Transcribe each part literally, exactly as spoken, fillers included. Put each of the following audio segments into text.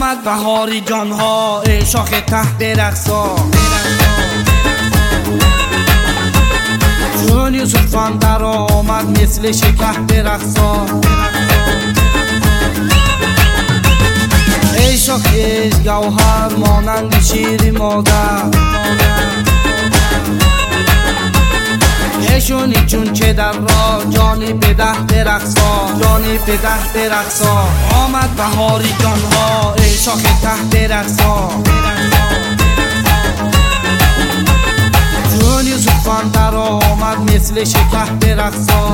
آمد بهاری جانها ای شاخ ته برقصا، چون یوسفان در آمد مثل شکه برقصا. ای شاخ ای گوهر مانند شیر مادر، ایشونی چون چه در را جانی بده برقصا، جانی بده برقصا. آمد بهاری جانها ای شاخ ته برقصا، چون یوسفان در آمد مثل شکه برقصا.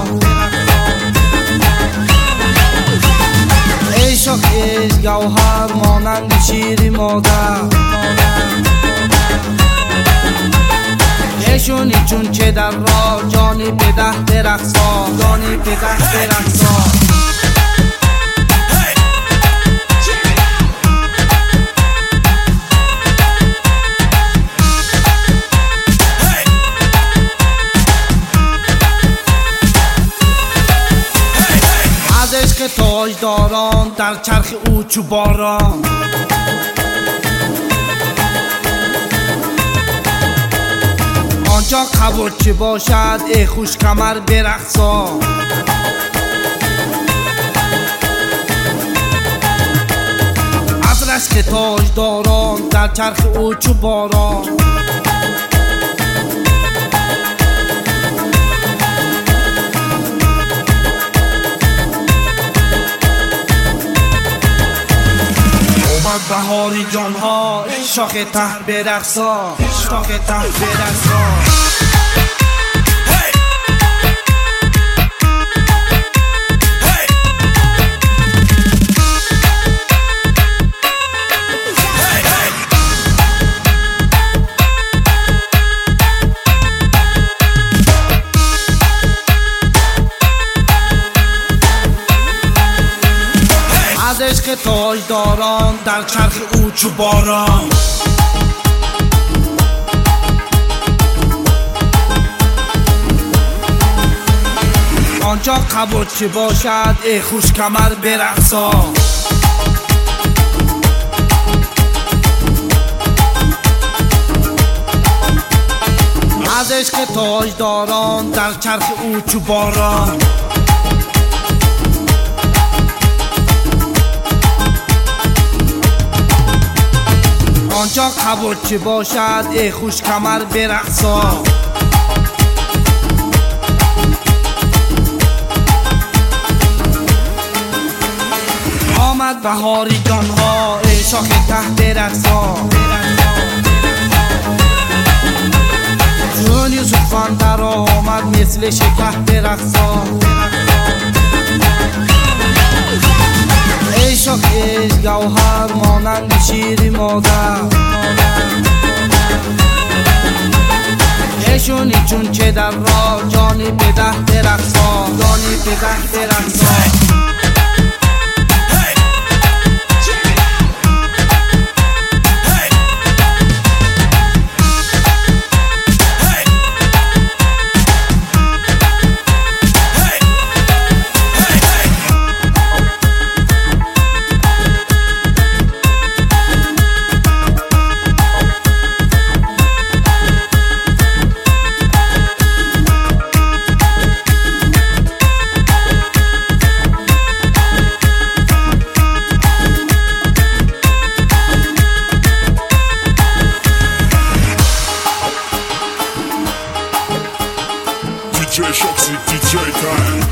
ای شاخ ای گوهر مانند شیر مادر، ایشونی چون چه در را جانی بده برقصا، جانی بده برقصا. از عشق تاجداران در چرخ او چو باران، آنجا قبوچه باشد ای خوش کمر برقصا. از رشک تاجداران در چرخ او چو باران، آمد بهاری جانها شاخ ته برقصا، شاخ ته برقصا. از عشق تاجداران در چرخ او چو باران، آنجا قبوچه باشد ای خوش کمر برقصا. از عشق تاجداران در چرخ او چو باران، آنجا قبوچه باشد ای خوش کمر برقصا. آمد بهاری جانها ای شاخ ته برقصا، چون یوسفان در آمد مثل شکه برقصا. ای شاخ ای گوهر مانند شیر مادر، ایشونی چون چه در را جانی بده برقصا، جانی بده برقصا. D J Shoxy, D J time.